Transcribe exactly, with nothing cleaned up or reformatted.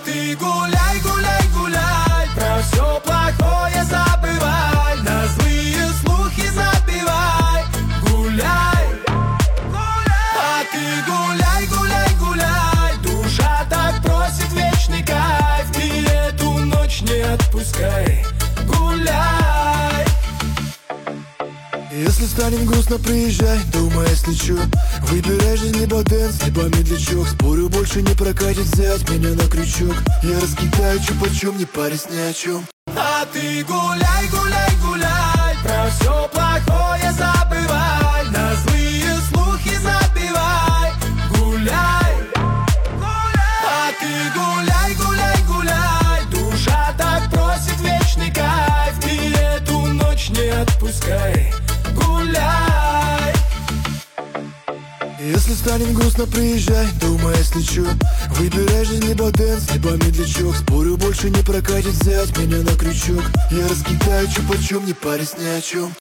ты гуляй, гуляй, гуляй, про все плохое забывай, на злые слухи забивай. Гуляй, гуляй. А ты гуляй, гуляй, гуляй, душа так просит вечный кайф, ты эту ночь не отпускай. Гуляй. Если станет грустно, приезжай, дома я слечу. Выбирай жизнь, либо дэнс, либо медлячок. Спорю, больше не прокатит взять меня на крючок. Я раскидаю чупа-чум, не парясь ни о чем. А ты гуляй, гуляй, гуляй, про все плохое забывай, на злые слухи забивай. Гуляй, гуляй. А ты гуляй, гуляй, гуляй, душа так просит вечный кайф, ты эту ночь не отпускай. Гуляй. Если станет грустно, приезжай, дома я слечу. Выбирай жизнь, либо дэнс, либо медлячок. Спорю, больше не прокатит взять меня на крючок. Я раскидаю чупа-чум, не парясь ни о чем.